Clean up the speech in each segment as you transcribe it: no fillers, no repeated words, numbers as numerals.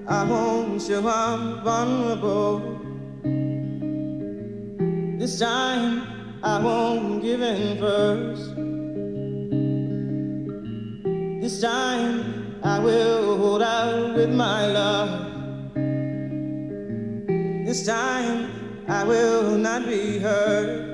I won't show I'm vulnerable. This time I won't give in first. This time I will hold out with my love. This time I will not be hurt.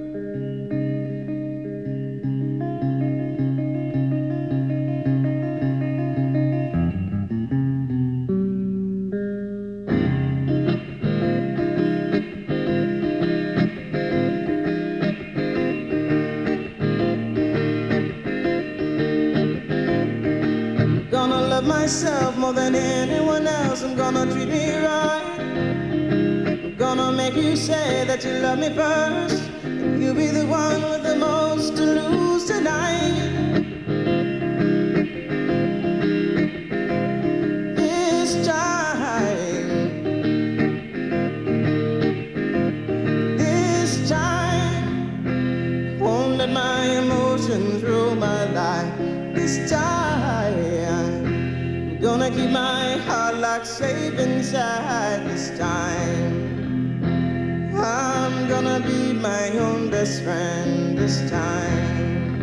Gonna love myself more than anyone else. I'm gonna treat me right. I'm gonna make you say that you love me first. You'll be the one with the most to lose tonight. This time, won't let my emotions rule my life. This time, I'm gonna keep my heart locked safe inside. This time, I'm gonna be my own best friend. This time,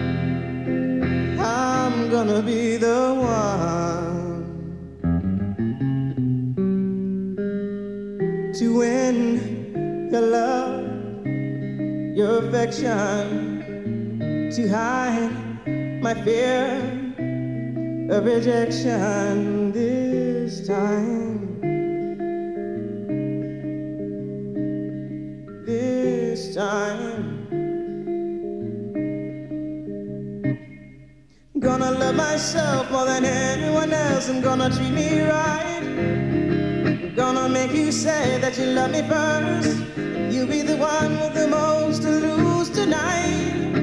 I'm gonna be the one to win your love, your affection, to hide my fear of rejection. This time, this time, gonna love myself more than anyone else. I'm gonna treat me right. Gonna make you say that you love me first. You'll be the one with the most to lose tonight.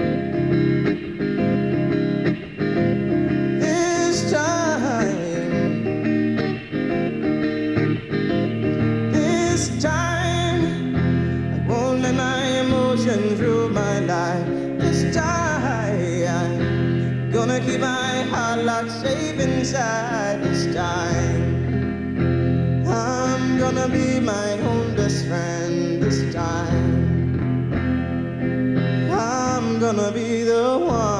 This time, I won't let my emotions rule my life. This time, I'm gonna keep my heart locked safe inside. This time, I'm gonna be my own best friend. This time, I'm gonna be the one